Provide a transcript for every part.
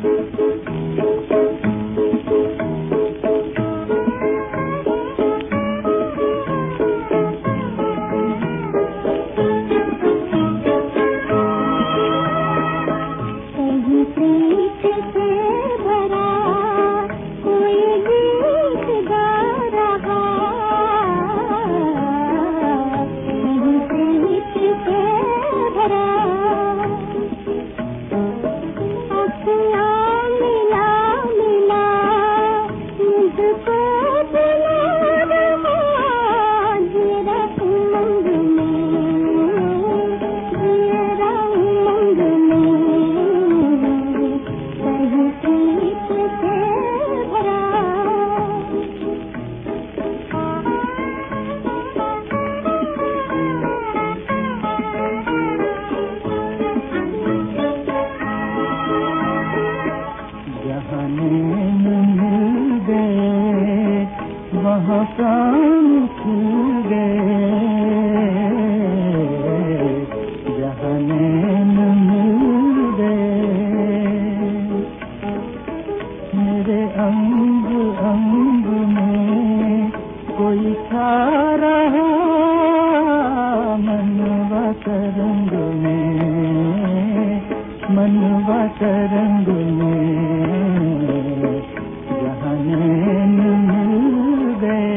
वहाँ प्राण खिल गए, जहाँ नैन मिल गए। मेरे अंग अंग में कोई छा रहा, मनवा तरंग में, मनवा तरंग में, जहाँ नैन मिल गए।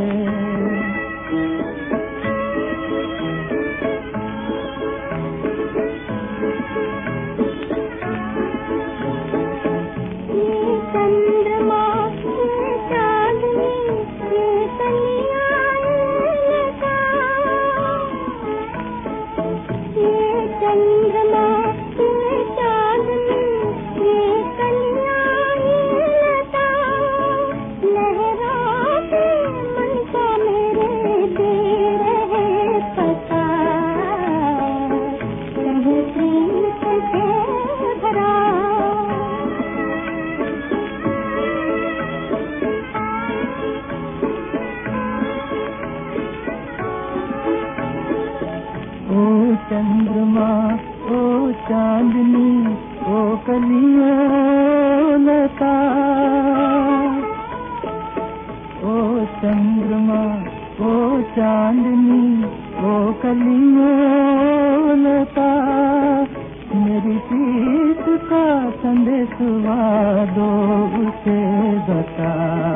ओ चंद्रमा ओ चांदनी ओ कलियों लता, ओ चंद्रमा ओ चांदनी ओ कलियों लता, मेरी प्रीत का संदेशवा दो उसे बता,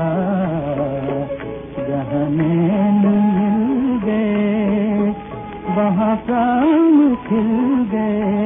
जहाँ नैन मिल गए वहाँ प्राण खिल गए।